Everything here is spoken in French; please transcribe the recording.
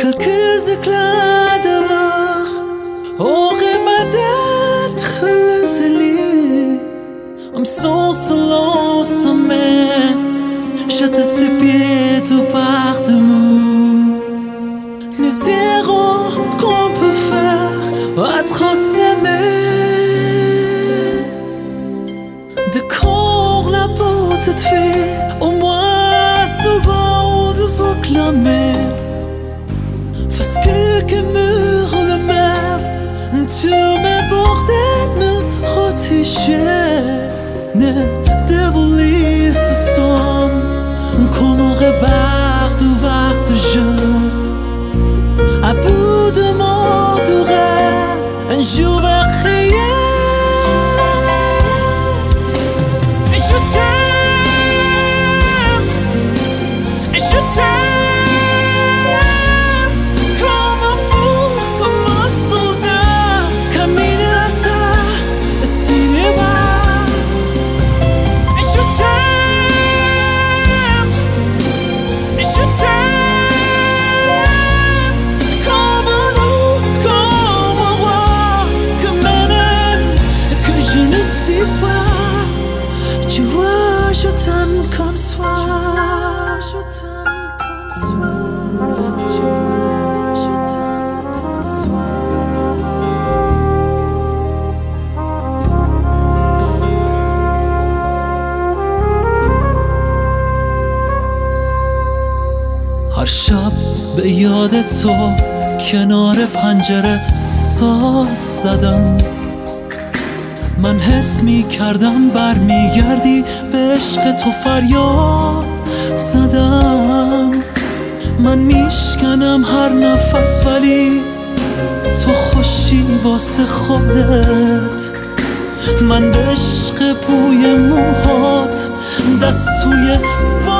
quelques éclats de voir auraient pas d'être le zélie. Comme son selon sommet, jette ses pieds tout par de mou. Les erreurs qu'on peut faire à trop s'aimer. De corps la beauté de fille, au moins souvent vous vous clamez. Parce que mur le mer, tu m'es porté me protéger. Ne dévoiler ce son qu'on aurait barre d'ouvert de jeu. À bout de mon rêve, un jour va crier. Et je t'aime, et je t'aime, comme un fou, comme un soldat, camine la star, le cinéma. Et je t'aime, et je t'aime, comme un loup, comme un roi, comme un âne que je ne sais pas. Tu vois, je t'aime comme soi. Je t'aime comme soi. Tu vois, je t'aime comme soi. هر شب به یاد تو کنار پنجره ساز زدم. من حس می کردم برمیگردی، به عشق تو فریاد زدم. من میشکنم هر نفس ولی تو خوشی واسه خودت. من به عشق بوی موهات دست توی